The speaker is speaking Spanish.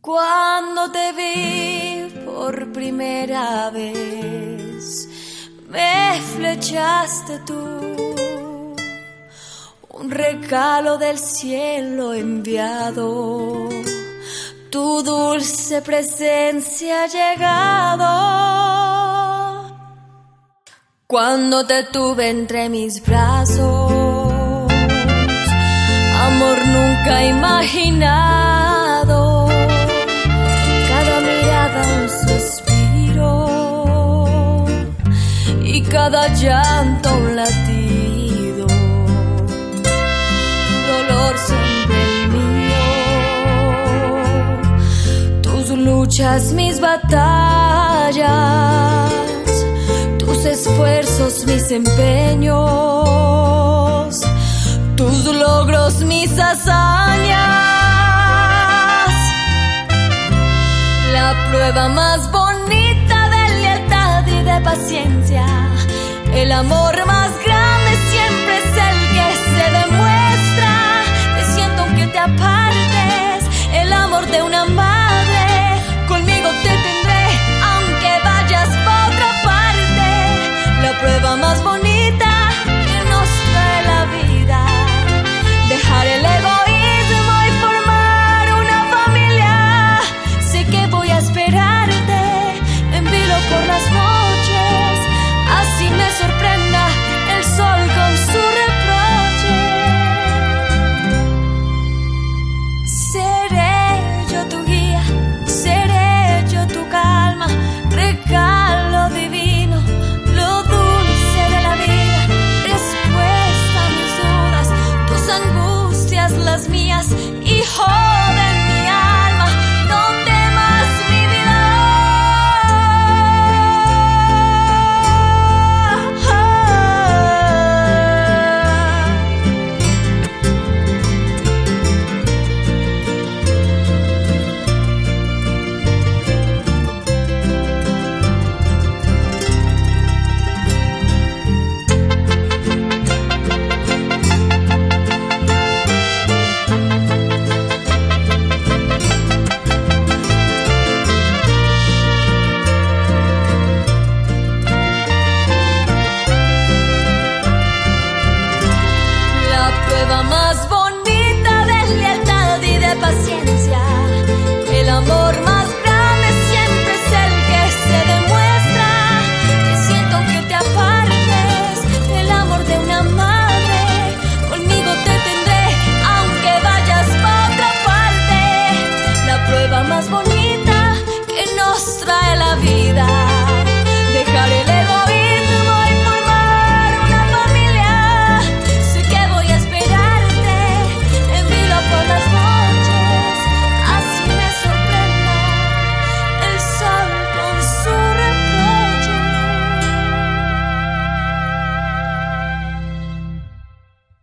Cuando te vi por primera vez, me flechaste tú, un regalo del cielo enviado. Tu dulce presencia ha llegado. Cuando te tuve entre mis brazos, amor nunca imaginado. Cada mirada un suspiro y cada llanto un latido. Dolor siempre el mío, tus luchas, mis batallas, tus esfuerzos, mis empeños, tus logros, mis hazañas. La prueba más bonita de lealtad y de paciencia, el amor más grande siempre es el que se demuestra. Te siento aunque te apartes, el amor de una madre. Conmigo te tendré aunque vayas por otra parte. La prueba más bonita que nos trae la vida, dejar el egoísmo y formar una familia. Sé que voy a esperarte en vilo por las noches, así me sorprenda el sol con su reproche. Seré yo tu guía, seré yo tu calma, regalo divino, lo dulce de la vida, respuesta a mis dudas, tus angustias, las mías, hijo de mi alma, no temas mi vida. La prueba más bonita de lealtad y de paciencia, el amor más grande siempre es el que se demuestra. Te siento aunque te apartes, el amor de una madre. Conmigo te tendré aunque vayas por otra parte. La prueba más bonita que nos trae la vida.